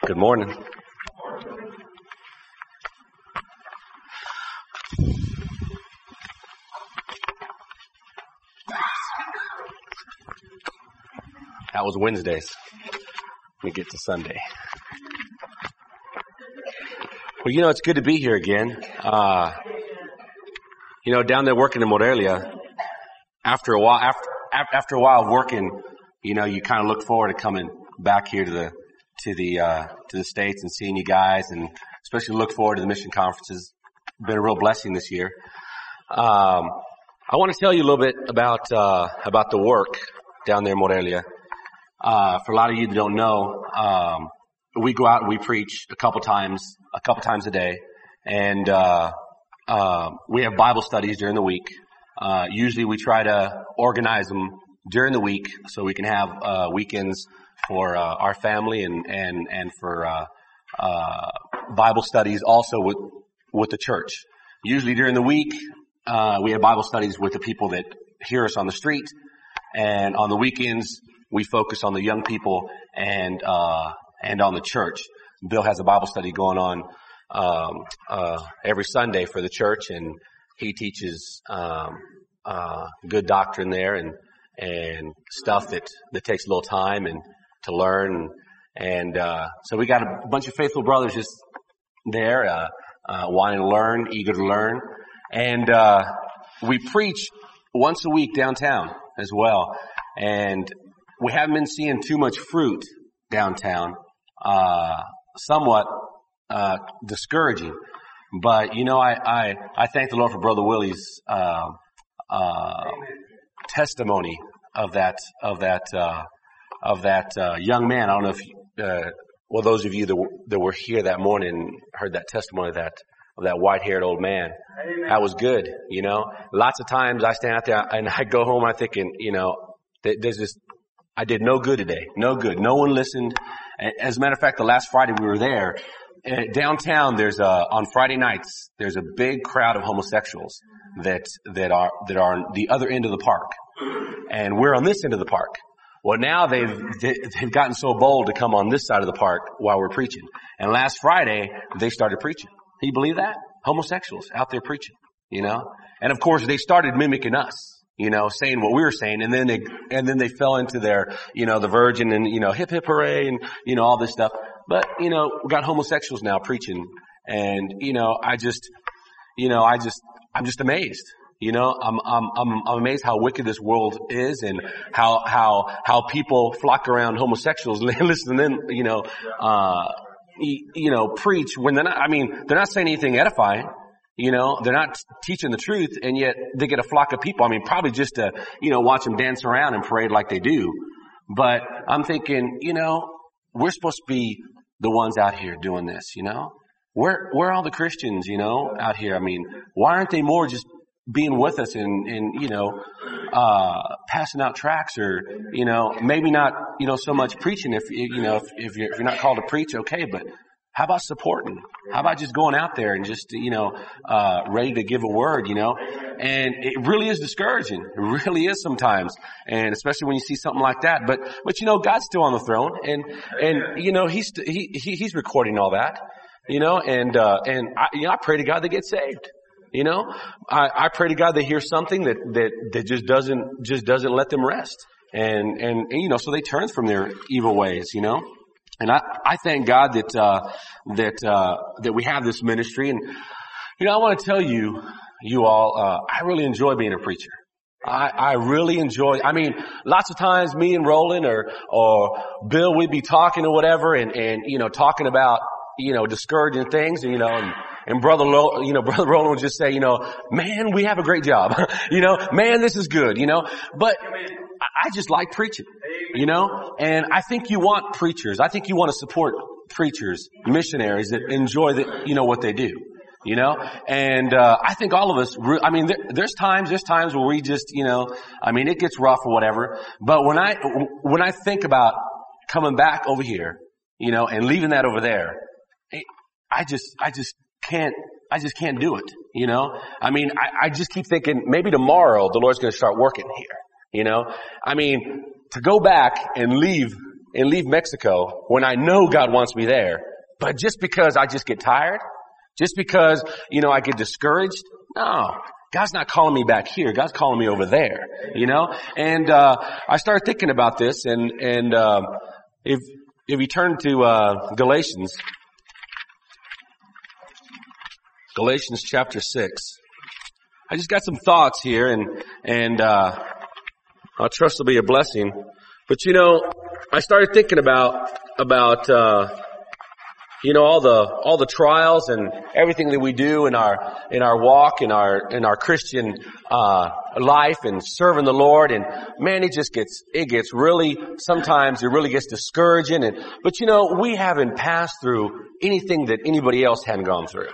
Good morning. That was Wednesdays. We get to Sunday. Well, it's good to be here again. Down there working in Morelia, after a while of working, you kind of look forward to coming back here to the States and seeing you guys, and especially look forward to the mission conferences. Been a real blessing this year. I want to tell you a little bit about the work down there in Morelia. For a lot of you that don't know, we go out and we preach a couple times a day, and we have Bible studies during the week. Usually we try to organize them during the week so we can have weekends for our family and for Bible studies also with the church. Usually during the week we have Bible studies with the people that hear us on the street, and on the weekends we focus on the young people and on the church. Bill has a Bible study going on every Sunday for the church, and he teaches good doctrine there and stuff that takes a little time and to learn. And so we got a bunch of faithful brothers just there wanting to learn, eager to learn. And we preach once a week downtown as well. And we haven't been seeing too much fruit downtown, somewhat discouraging. But I thank the Lord for Brother Willie's testimony of that young man. I don't know if those of you that were here that morning heard that testimony of that white-haired old man. Amen. That was good. Lots of times I stand out there and I go home, I'm thinking, I did no good today. No good. No one listened. As a matter of fact, the last Friday we were there, downtown, on Friday nights, there's a big crowd of homosexuals that are on the other end of the park. And we're on this end of the park. Well, now they've gotten so bold to come on this side of the park while we're preaching. And last Friday, they started preaching. Can you believe that? Homosexuals out there preaching, And of course, they started mimicking us. Saying what we were saying, and then they fell into their, the virgin and, hip hip hooray and, all this stuff. But, we got homosexuals now preaching, and, I'm just amazed. I'm amazed how wicked this world is, and how people flock around homosexuals, listen to them, preach when they're not saying anything edifying. They're not teaching the truth, and yet they get a flock of people. Probably just to, watch them dance around and parade like they do. But I'm thinking, we're supposed to be the ones out here doing this, Where are all the Christians, out here? Why aren't they more just being with us and passing out tracts, or, maybe not, so much preaching if you're not called to preach, okay, but how about supporting? How about just going out there and just, ready to give a word, And it really is discouraging. It really is sometimes. And especially when you see something like that. But God's still on the throne, and he's recording all that, and I pray to God they get saved. I pray to God they hear something that just doesn't let them rest. And so they turn from their evil ways, And I thank God that we have this ministry. And, I want to tell you all, I really enjoy being a preacher. I really enjoy, lots of times me and Roland or Bill, we'd be talking or whatever and talking about, discouraging things, and Brother Roland would just say, man, we have a great job. Man, this is good, but I just like preaching, and I think you want preachers. I think you want to support preachers, missionaries that enjoy what they do, and I think all of us, there's times where we just, it gets rough or whatever, but when I think about coming back over here, and leaving that over there, I just can't do it, I just keep thinking maybe tomorrow the Lord's going to start working here, to go back and leave and leave Mexico when I know God wants me there, but just because I just get tired, just because, I get discouraged? No. God's not calling me back here. God's calling me over there, And, I started thinking about this and if you turn to, Galatians chapter 6, I just got some thoughts here and I trust it'll be a blessing. But I started thinking about all the trials and everything that we do in our walk, in our Christian, life and serving the Lord. And man, it gets really, sometimes it really gets discouraging. But we haven't passed through anything that anybody else hadn't gone through.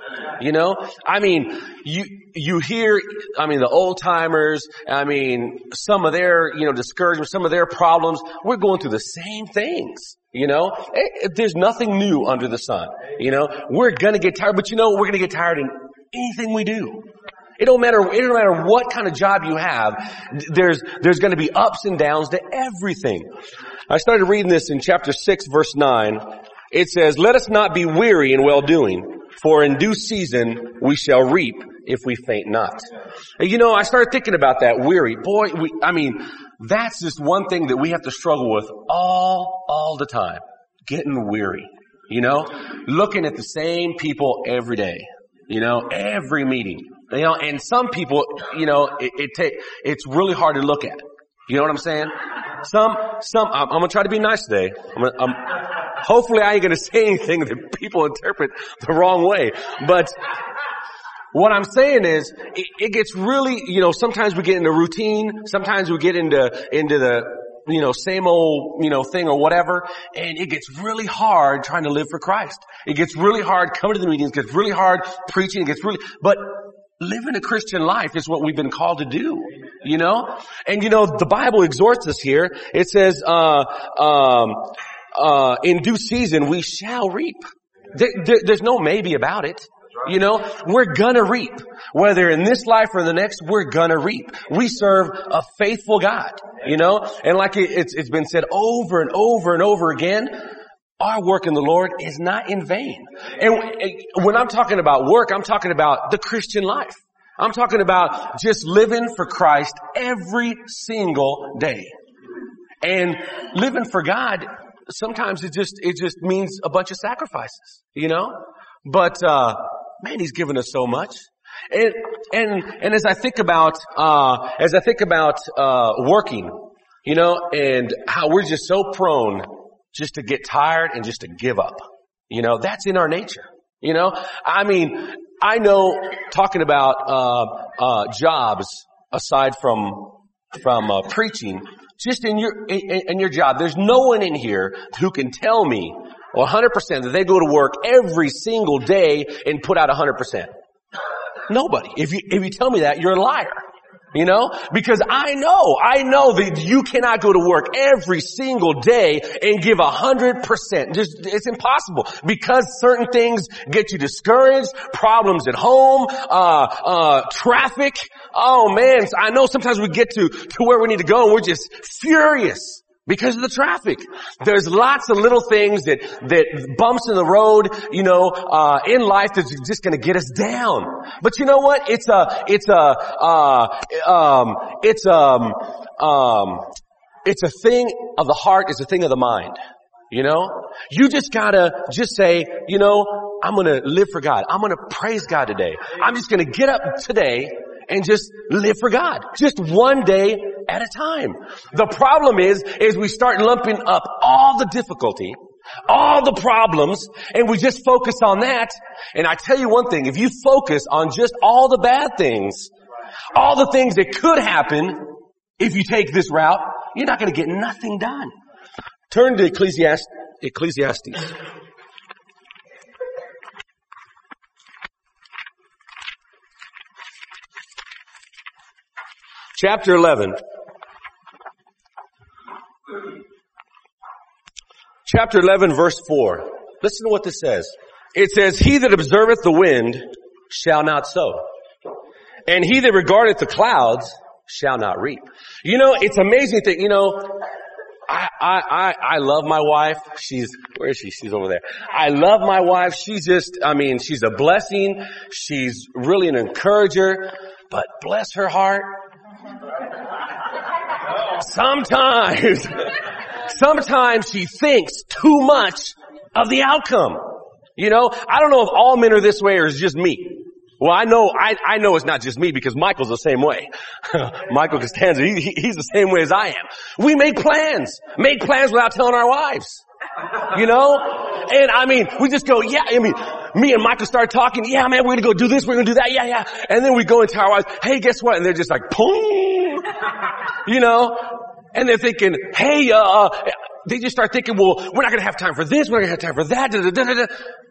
You hear, the old timers, some of their, discouragement, some of their problems. We're going through the same things. There's nothing new under the sun. We're gonna get tired, but we're gonna get tired in anything we do. It don't matter what kind of job you have. There's gonna be ups and downs to everything. I started reading this in chapter 6, verse 9. It says, "Let us not be weary in well doing, for in due season we shall reap if we faint not." And I started thinking about that weary. Boy, that's just one thing that we have to struggle with all the time. Getting weary. Looking at the same people every day. Every meeting. And some people, it's really hard to look at. You know what I'm saying? I'm gonna try to be nice today. Hopefully I ain't gonna say anything that people interpret the wrong way. But what I'm saying is, it gets really, sometimes we get into routine, sometimes we get into the, same old, thing or whatever, and it gets really hard trying to live for Christ. It gets really hard coming to the meetings, it gets really hard preaching, but living a Christian life is what we've been called to do, And the Bible exhorts us here. It says, in due season we shall reap. There's no maybe about it. We're gonna reap. Whether in this life or the next, we're gonna reap. We serve a faithful God, and like it's been said over and over and over again, our work in the Lord is not in vain. And when I'm talking about work, I'm talking about the Christian life. I'm talking about just living for Christ every single day. And living for God, sometimes it just means a bunch of sacrifices, But, man, He's given us so much. And as I think about working, and how we're just so prone just to get tired and just to give up. That's in our nature. I know talking about, jobs aside from preaching, just in your job, there's no one in here who can tell me 100% that they go to work every single day and put out 100%. Nobody. If you tell me that, you're a liar. Because I know that you cannot go to work every single day and give 100%. It's impossible because certain things get you discouraged, problems at home, traffic. Oh man, I know sometimes we get to where we need to go and we're just furious because of the traffic. There's lots of little things that bumps in the road, in life that's just gonna get us down. But you know what? It's a thing of the heart, it's a thing of the mind. You just gotta just say, I'm gonna live for God. I'm gonna praise God today. I'm just gonna get up today and just live for God. Just one day at a time. The problem is we start lumping up all the difficulty, all the problems, and we just focus on that. And I tell you one thing, if you focus on just all the bad things, all the things that could happen if you take this route, you're not going to get nothing done. Turn to Ecclesiastes. Chapter 11. Chapter 11, verse 4. Listen to what this says. It says, "He that observeth the wind shall not sow, and he that regardeth the clouds shall not reap." It's amazing that, I love my wife. Where is she? She's over there. I love my wife. She's a blessing. She's really an encourager, but bless her heart. Sometimes she thinks too much of the outcome. You know, I don't know if all men are this way or it's just me. Well, I know it's not just me because Michael's the same way. Michael Costanza, he's the same way as I am. We make plans without telling our wives. You know? And I mean, we just go, yeah, I mean, me and Michael start talking, yeah, man, we're gonna go do this, we're gonna do that, yeah. And then we go into our wives, hey, guess what? And they're just like, boom. You know? And they're thinking, hey, they just start thinking, well, we're not gonna have time for this, we're not gonna have time for that, da-da-da-da-da.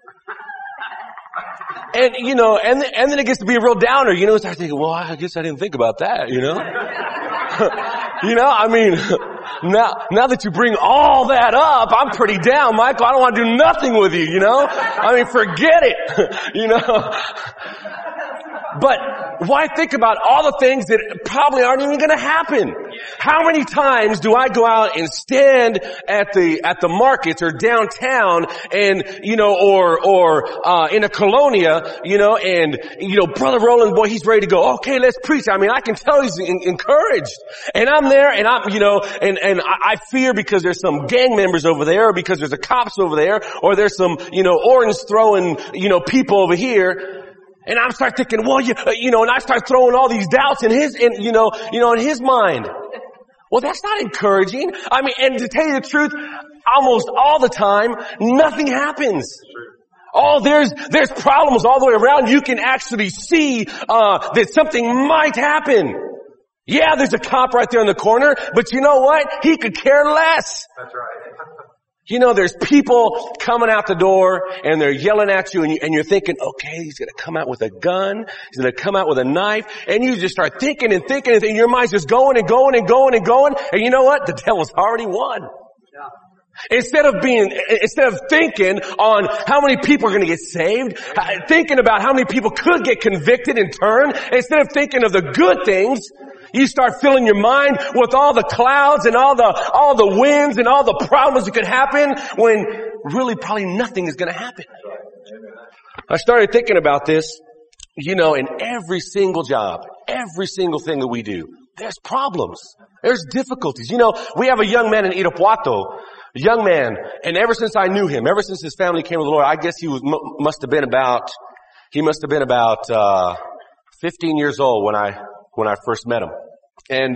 And, you know, and then it gets to be a real downer, you know, start thinking, well, I guess I didn't think about that, you know? You know, I mean, now that you bring all that up, I'm pretty down, Michael. I don't want to do nothing with you, you know? I mean, forget it, you know? But why think about all the things that probably aren't even going to happen? How many times do I go out and stand at the markets or downtown and, you know, or in a colonia, you know, and, you know, Brother Roland, boy, he's ready to go. Okay, let's preach. I mean, I can tell he's encouraged. And I'm there and I'm, you know, and I fear because there's some gang members over there or because there's a cops over there or there's some, you know, orange throwing, you know, people over here. And I start thinking, well, you know, and I start throwing all these doubts in his mind. Well, that's not encouraging. I mean, and to tell you the truth, almost all the time, nothing happens. Oh, there's problems all the way around. You can actually see, that something might happen. Yeah, there's a cop right there in the corner, but you know what? He could care less. That's right. You know, there's people coming out the door and they're yelling at you and you're thinking, okay, he's going to come out with a gun. He's going to come out with a knife. And you just start thinking and your mind's just going and going and going and going. And you know what? The devil's already won. Yeah. Instead of thinking on how many people are going to get saved, thinking about how many people could get convicted and turn, instead of thinking of the good things, you start filling your mind with all the clouds and all the winds and all the problems that could happen when really probably nothing is going to happen. I started thinking about this, you know, in every single job, every single thing that we do, there's problems. There's difficulties. You know, we have a young man in Irapuato, a young man, and ever since I knew him, ever since his family came to the Lord, I guess he must have been about 15 years old when I first met him. And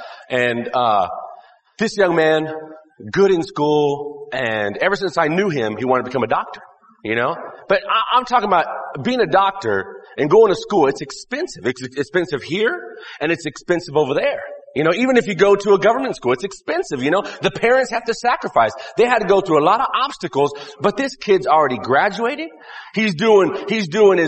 this young man, good in school, and ever since I knew him, he wanted to become a doctor, you know? But I'm talking about being a doctor and going to school. It's expensive. It's expensive here, and it's expensive over there. You know, even if you go to a government school, it's expensive, you know? The parents have to sacrifice. They had to go through a lot of obstacles, but this kid's already graduated. He's doing his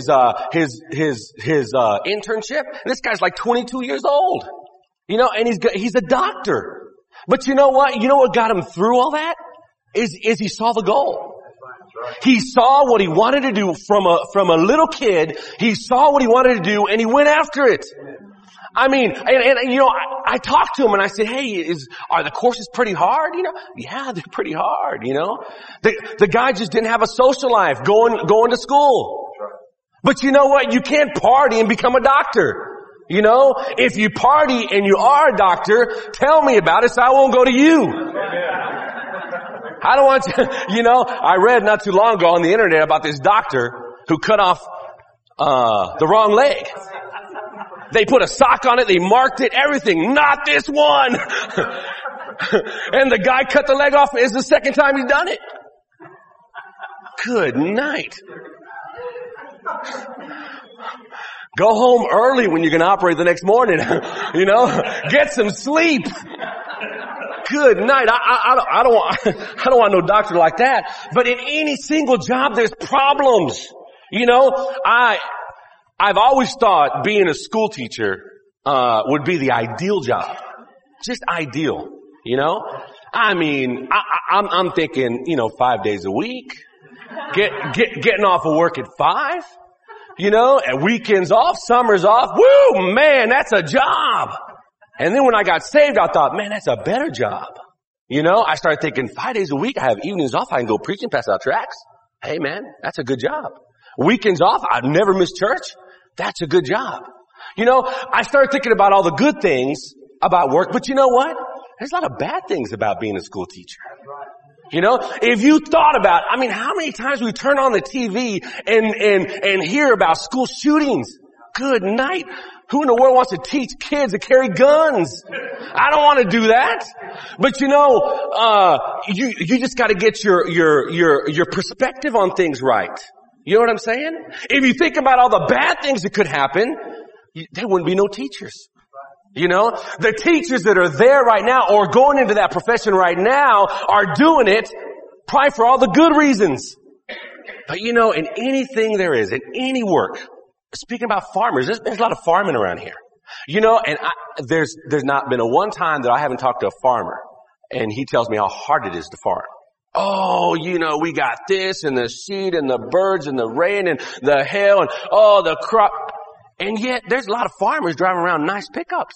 internship. This guy's like 22 years old. You know, and he's a doctor. But you know what? You know what got him through all that? Is he saw the goal. He saw what he wanted to do from a little kid. He saw what he wanted to do and he went after it. I mean, and you know, I talked to him and I said, hey, are the courses pretty hard? You know, yeah, they're pretty hard, you know. The guy just didn't have a social life going to school. But you know what? You can't party and become a doctor. You know, if you party and you are a doctor, tell me about it so I won't go to you. I don't want you, you know, I read not too long ago on the internet about this doctor who cut off, the wrong leg. They put a sock on it, they marked it, everything, not this one. And the guy cut the leg off. It's the second time he's done it. Good night. Go home early when you're going to operate the next morning. You know, get some sleep. Good night. I don't want no doctor like that. But in any single job, there's problems. You know, I've always thought being a school teacher, would be the ideal job. Just ideal. You know, I mean, I'm thinking, you know, 5 days a week, getting off of work at 5. You know, and weekends off, summers off. Woo, man, that's a job. And then when I got saved, I thought, man, that's a better job. You know, I started thinking 5 days a week, I have evenings off, I can go preach and pass out tracts. Hey man, that's a good job. Weekends off, I've never missed church. That's a good job. You know, I started thinking about all the good things about work, but you know what? There's a lot of bad things about being a school teacher. You know, if you thought about, I mean, how many times we turn on the TV and hear about school shootings? Good night. Who in the world wants to teach kids to carry guns? I don't want to do that. But you know, you just got to get your perspective on things right. You know what I'm saying? If you think about all the bad things that could happen, there wouldn't be no teachers. You know, the teachers that are there right now or going into that profession right now are doing it probably for all the good reasons. But you know, in anything there is, in any work, speaking about farmers, there's a lot of farming around here. You know, and there's not been a one time that I haven't talked to a farmer and he tells me how hard it is to farm. Oh, you know, we got this and the seed and the birds and the rain and the hail and the crop. And yet there's a lot of farmers driving around nice pickups.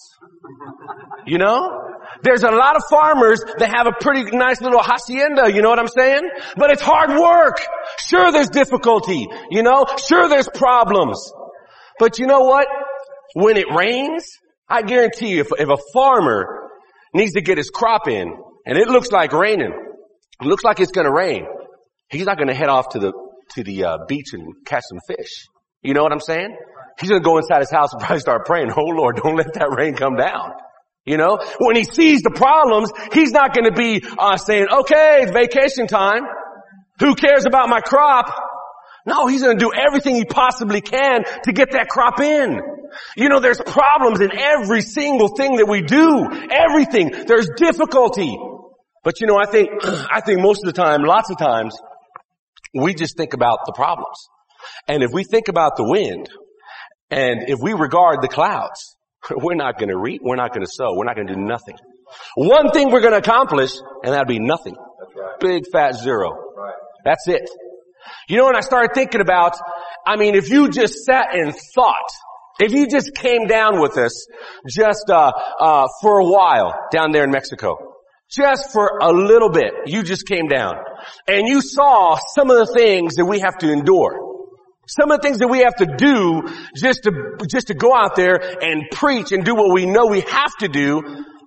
You know? There's a lot of farmers that have a pretty nice little hacienda, you know what I'm saying? But it's hard work. Sure, there's difficulty. You know? Sure, there's problems. But you know what? When it rains, I guarantee you, if a farmer needs to get his crop in and it looks like raining, it looks like it's gonna rain, he's not gonna head off to the beach and catch some fish. You know what I'm saying? He's going to go inside his house and probably start praying, oh Lord, don't let that rain come down. You know, when he sees the problems, he's not going to be saying, okay, it's vacation time. Who cares about my crop? No, he's going to do everything he possibly can to get that crop in. You know, there's problems in every single thing that we do. Everything. There's difficulty. But you know, I think most of the time, lots of times, we just think about the problems. And if we think about the wind, and if we regard the clouds, we're not going to reap, we're not going to sow, we're not going to do nothing. One thing we're going to accomplish, and that'll be nothing. That's right. Big fat zero. Right. That's it. You know, when I started thinking about, I mean, if you just sat and thought, if you just came down with us just for a while down there in Mexico, just for a little bit, you just came down, and you saw some of the things that we have to endure. Some of the things that we have to do just to go out there and preach and do what we know we have to do.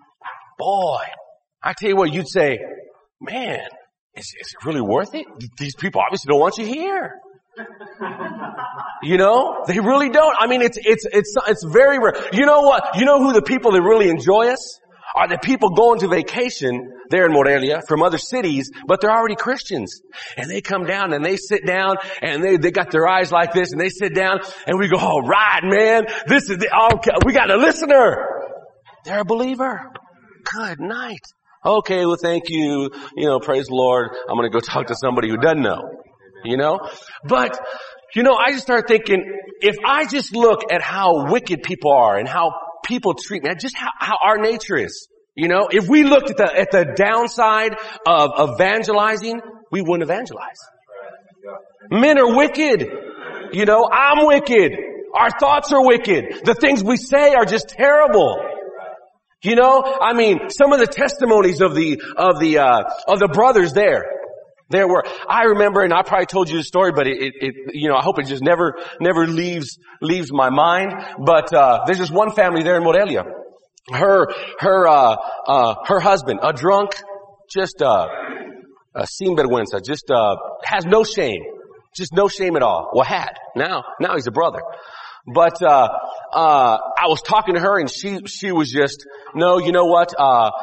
Boy, I tell you what, you'd say, man, is it really worth it? These people obviously don't want you here. You know, they really don't. I mean, it's very rare. You know what? You know who the people that really enjoy us are? The people going to vacation there in Morelia from other cities, but they're already Christians. And they come down and they sit down and they got their eyes like this and they sit down and we go, all right, man, we got a listener. They're a believer. Good night. Okay, well, thank you. You know, praise the Lord. I'm going to go talk to somebody who doesn't know. You know? But, you know, I just started thinking, if I just look at how wicked people are and how people treat me, just how our nature is. You know, if we looked at the downside of evangelizing, we wouldn't evangelize. Men are wicked. You know, I'm wicked. Our thoughts are wicked. The things we say are just terrible. You know, I mean, some of the testimonies of the brothers there were, I remember, and I probably told you the story, but you know, I hope it just never leaves my mind. But, there's just one family there in Morelia. Her husband, a drunk, just, a sinvergüenza, just, has no shame. Just no shame at all. Well, had. Now he's a brother. But, I was talking to her and she was just, no, you know what,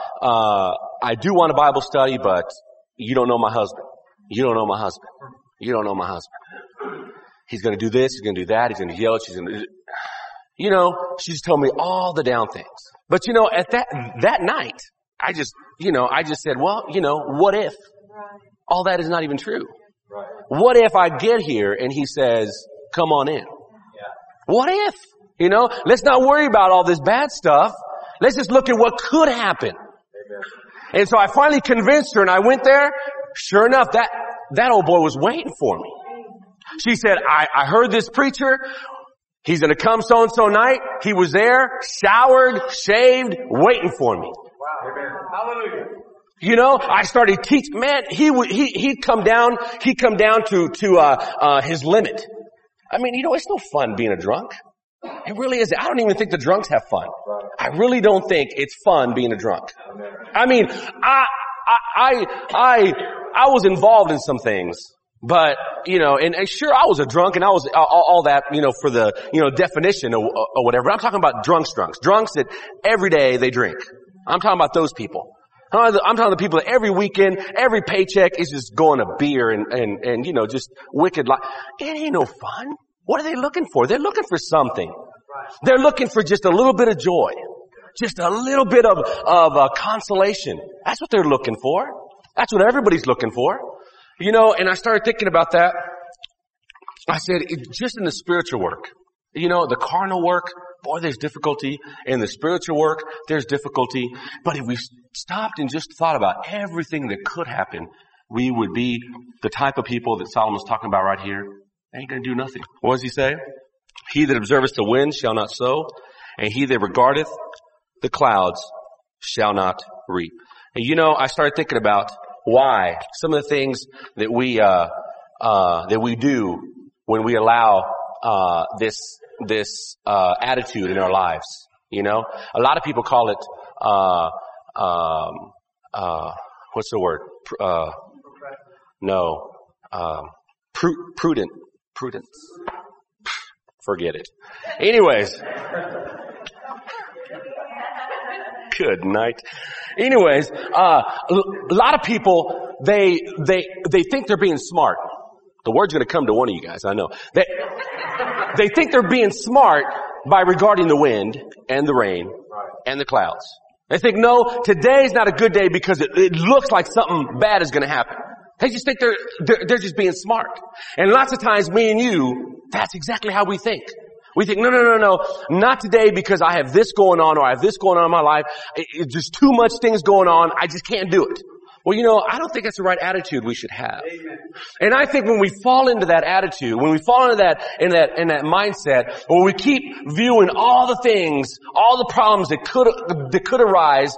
I do want a Bible study, but you don't know my husband. You don't know my husband. You don't know my husband. He's gonna do this, he's gonna do that, he's gonna yell, you know, she just told me all the down things. But you know, at that night, I just said, well, you know, what if all that is not even true? What if I get here and he says, come on in? What if? You know, let's not worry about all this bad stuff. Let's just look at what could happen. Amen. And so I finally convinced her and I went there. Sure enough, that old boy was waiting for me. She said, I heard this preacher. He's going to come so-and-so night. He was there, showered, shaved, waiting for me. Wow. Amen. Hallelujah. You know, I started teaching, man, he'd come down to his limit. I mean, you know, it's no fun being a drunk. It really is. I don't even think the drunks have fun. I really don't think it's fun being a drunk. I mean, I was involved in some things, but, you know, and sure, I was a drunk and I was all that, you know, for the, you know, definition or whatever. I'm talking about drunks that every day they drink. I'm talking about those people. I'm talking about the people that every weekend, every paycheck is just going to beer and, you know, just wicked life. It ain't no fun. What are they looking for? They're looking for something. They're looking for just a little bit of joy. Just a little bit of consolation. That's what they're looking for. That's what everybody's looking for. You know, and I started thinking about that. I said, just in the spiritual work, you know, the carnal work, boy, there's difficulty. In the spiritual work, there's difficulty. But if we stopped and just thought about everything that could happen, we would be the type of people that Solomon's talking about right here. Ain't gonna do nothing. What does he say? He that observeth the wind shall not sow, and he that regardeth the clouds shall not reap. And you know, I started thinking about why some of the things that we do when we allow this attitude in our lives. You know, a lot of people call it what's the word? Prudence. Forget it. Anyways. Good night. Anyways, a lot of people, they think they're being smart. The word's gonna come to one of you guys, I know. They think they're being smart by regarding the wind and the rain and the clouds. They think, no, today's not a good day because it looks like something bad is gonna happen. They just think they're just being smart. And lots of times, me and you, that's exactly how we think. We think, no, not today because I have this going on or I have this going on in my life. It's just too much things going on. I just can't do it. Well, you know, I don't think that's the right attitude we should have. Amen. And I think when we fall into that attitude, when we fall into that, in that mindset, when we keep viewing all the things, all the problems that could arise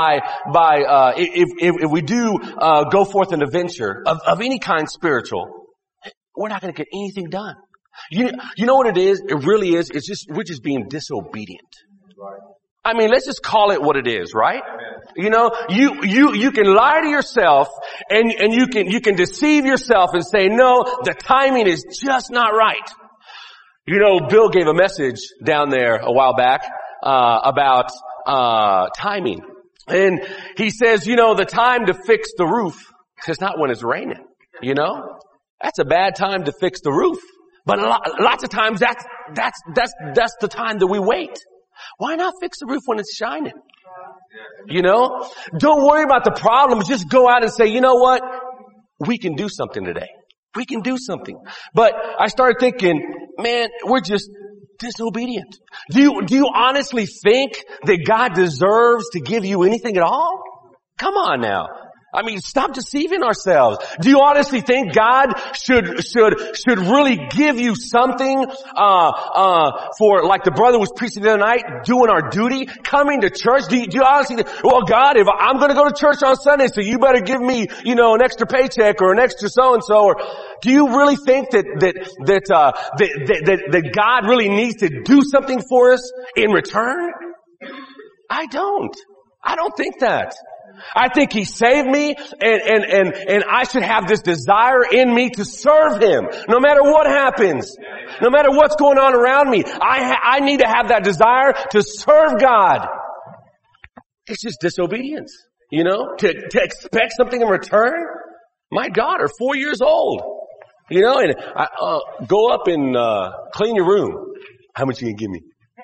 if we do, go forth in a venture of any kind spiritual, we're not going to get anything done. You know what it is? It really is. We're just being disobedient. Right. I mean, let's just call it what it is, right? Amen. You know, you can lie to yourself and you can deceive yourself and say, no, the timing is just not right. You know, Bill gave a message down there a while back, about, timing. And he says, you know, the time to fix the roof is not when it's raining. You know, that's a bad time to fix the roof. But lots of times that's the time that we wait. Why not fix the roof when it's shining? You know, don't worry about the problems. Just go out and say, you know what? We can do something today. We can do something. But I started thinking, man, we're just disobedient. Do you honestly think that God deserves to give you anything at all? Come on now. I mean, stop deceiving ourselves. Do you honestly think God should really give you something, for, like the brother was preaching the other night, doing our duty, coming to church? Do you honestly think, well, God, if I'm gonna go to church on Sunday, so you better give me, you know, an extra paycheck or an extra so-and-so, or do you really think that God really needs to do something for us in return? I don't think that. I think He saved me and I should have this desire in me to serve Him. No matter what happens. No matter what's going on around me. I need to have that desire to serve God. It's just disobedience. You know? To expect something in return? My daughter, 4 years old. You know, and go up and clean your room. How much you gonna give me?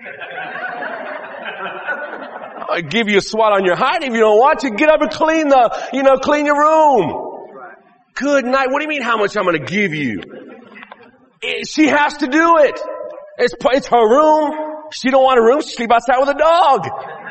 I give you a swat on your height if you don't want to. Get up and clean your room. Good night. What do you mean how much I'm going to give you? She has to do it. It's her room. She don't want a room. She sleep outside with a dog.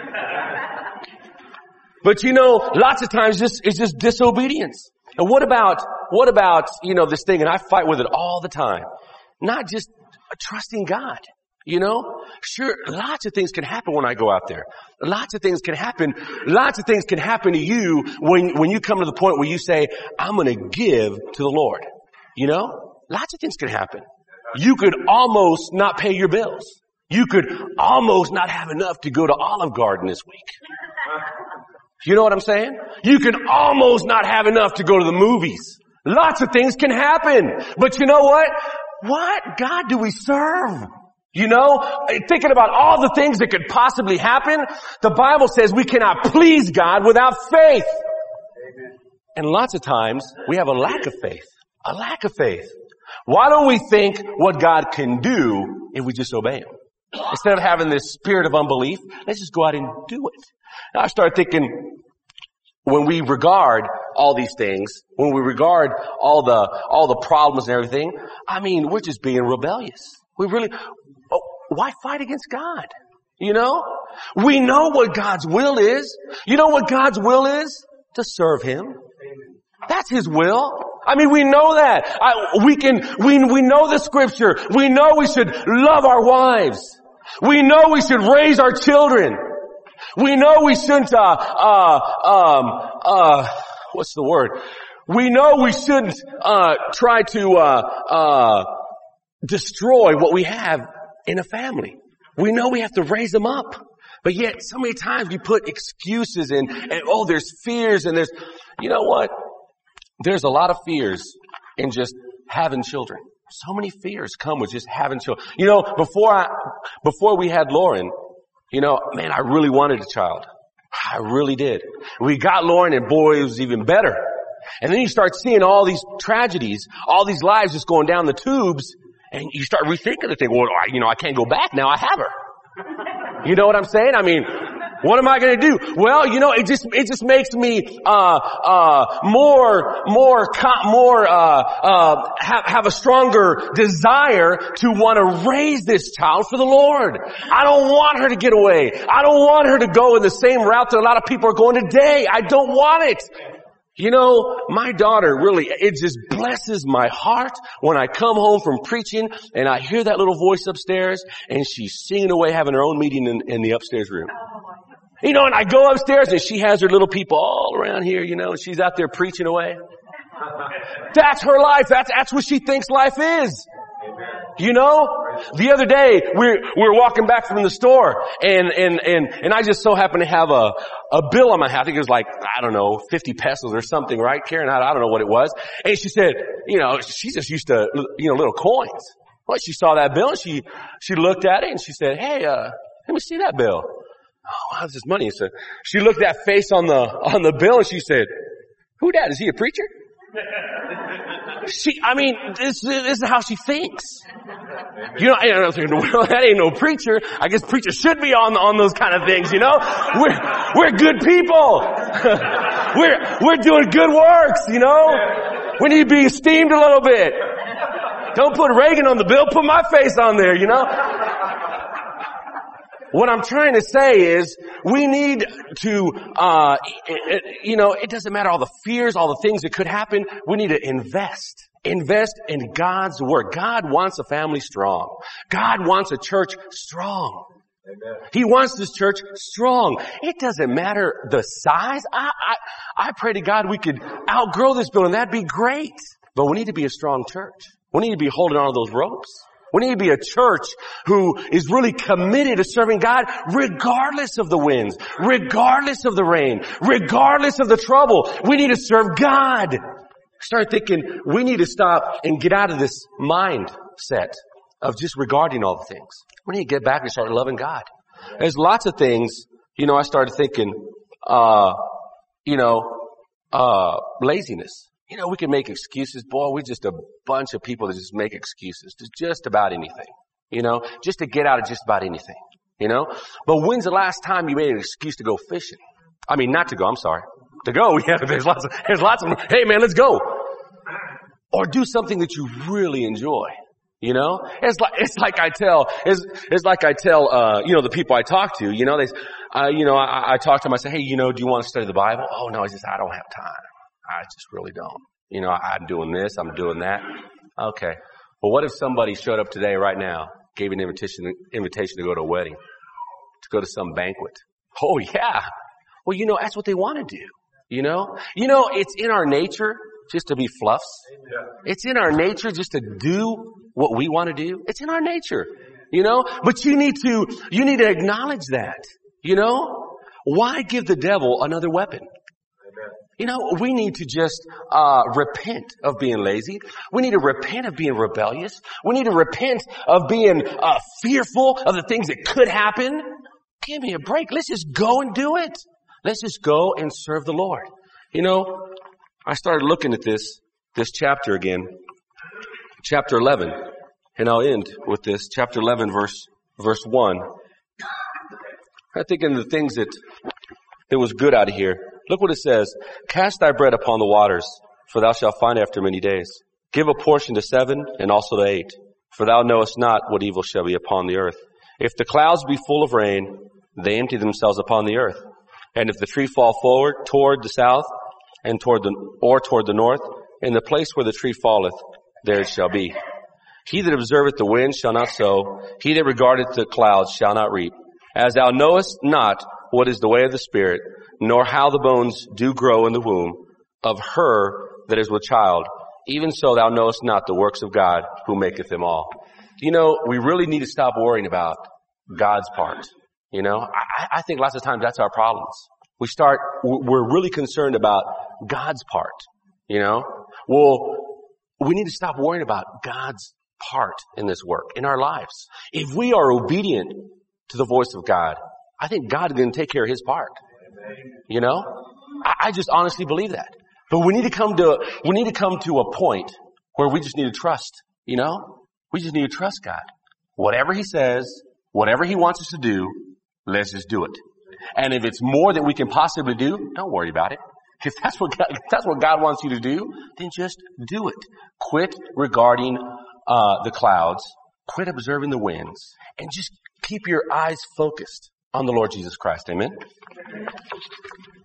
But you know, lots of times it's just disobedience. And what about, you know, this thing, and I fight with it all the time. Not just trusting God. You know, sure, lots of things can happen when I go out there. Lots of things can happen. Lots of things can happen to you when you come to the point where you say, I'm going to give to the Lord. You know, lots of things can happen. You could almost not pay your bills. You could almost not have enough to go to Olive Garden this week. You know what I'm saying? You can almost not have enough to go to the movies. Lots of things can happen. But you know what? What God do we serve? You know, thinking about all the things that could possibly happen, the Bible says we cannot please God without faith. Amen. And lots of times we have a lack of faith. A lack of faith. Why don't we think what God can do if we just obey Him? Instead of having this spirit of unbelief, let's just go out and do it. Now I started thinking, when we regard all these things, when we regard all the problems and everything, I mean, we're just being rebellious. We really, why fight against God? You know? We know what God's will is. You know what God's will is? To serve Him. That's His will. I mean, we know that. We know the scripture. We know we should love our wives. We know we should raise our children. We know we shouldn't, what's the word? We know we shouldn't, try to, destroy what we have in a family. We know we have to raise them up. But yet, so many times we put excuses and there's fears and you know what? There's a lot of fears in just having children. So many fears come with just having children. You know, before we had Lauren, you know, man, I really wanted a child. I really did. We got Lauren and boy, it was even better. And then you start seeing all these tragedies, all these lives just going down the tubes, and you start rethinking the thing. Well, you know, I can't go back now. I have her. You know what I'm saying? I mean, what am I going to do? Well, you know, it just makes me, have a stronger desire to want to raise this child for the Lord. I don't want her to get away. I don't want her to go in the same route that a lot of people are going today. I don't want it. You know, my daughter really, it just blesses my heart when I come home from preaching and I hear that little voice upstairs and she's singing away, having her own meeting in the upstairs room. You know, and I go upstairs and she has her little people all around here, you know, and she's out there preaching away. That's her life. That's what she thinks life is. You know, the other day we're walking back from the store and I just so happened to have a bill on my hat. I think it was like, I don't know, 50 pesos or something, right, Karen? I don't know what it was. And she said, you know, she's just used to, you know, little coins. Well, she saw that bill and she looked at it and she said, hey, let me see that bill. Oh, how's this money? So she looked at that face on the bill and she said, who that? Is he a preacher? This is how she thinks. You know, I was thinking, well, that ain't no preacher. I guess preachers should be on those kind of things, you know? We're good people. We're doing good works, you know? We need to be esteemed a little bit. Don't put Reagan on the bill, put my face on there, you know? What I'm trying to say is we need to, you know, it doesn't matter all the fears, all the things that could happen. We need to invest. Invest in God's Word. God wants a family strong. God wants a church strong. Amen. He wants this church strong. It doesn't matter the size. I pray to God we could outgrow this building. That'd be great. But we need to be a strong church. We need to be holding on to those ropes. We need to be a church who is really committed to serving God regardless of the winds, regardless of the rain, regardless of the trouble. We need to serve God. Start thinking we need to stop and get out of this mindset of just regarding all the things. We need to get back and start loving God. There's lots of things, you know, I started thinking, laziness. You know, we can make excuses. Boy, we're just a bunch of people that just make excuses to just about anything. You know, just to get out of just about anything. You know? But when's the last time you made an excuse to go fishing? I mean, not to go, I'm sorry. To go, yeah, there's lots of, hey man, let's go. Or do something that you really enjoy. You know? It's like I tell, you know, the people I talk to, you know, I talk to them, I say, hey, you know, do you want to study the Bible? Oh no, I don't have time. I just really don't. You know, I'm doing this, I'm doing that. Okay. Well, what if somebody showed up today right now gave an invitation to go to a wedding, to go to some banquet. Oh yeah. Well, that's what they want to do. It's in our nature just to be fluffs. It's in our nature just to do what we want to do. It's in our nature, but you need to acknowledge that, why give the devil another weapon? We need to just repent of being lazy. We need to repent of being rebellious. We need to repent of being fearful of the things that could happen. Give me a break. Let's just go and do it. Let's just go and serve the Lord. I started looking at this chapter again, chapter 11, and I'll end with this, chapter 11, verse 1. I think in the things that was good out of here, look what it says. Cast thy bread upon the waters, for thou shalt find after many days. Give a portion to 7 and also to 8, for thou knowest not what evil shall be upon the earth. If the clouds be full of rain, they empty themselves upon the earth. And if the tree fall forward toward the south and toward the north, in the place where the tree falleth, there it shall be. He that observeth the wind shall not sow. He that regardeth the clouds shall not reap. As thou knowest not what is the way of the Spirit, nor how the bones do grow in the womb of her that is with child, even so thou knowest not the works of God who maketh them all. We really need to stop worrying about God's part. I think lots of times that's our problems. We're really concerned about God's part, Well, we need to stop worrying about God's part in this work, in our lives. If we are obedient to the voice of God, I think God is going to take care of His part. I just honestly believe that. But we need to come to a point where we just need to trust, We just need to trust God. Whatever He says, whatever He wants us to do, let's just do it. And if it's more than we can possibly do, don't worry about it. If that's what God wants you to do, then just do it. Quit regarding the clouds. Quit observing the winds. And just keep your eyes focused on the Lord Jesus Christ. Amen?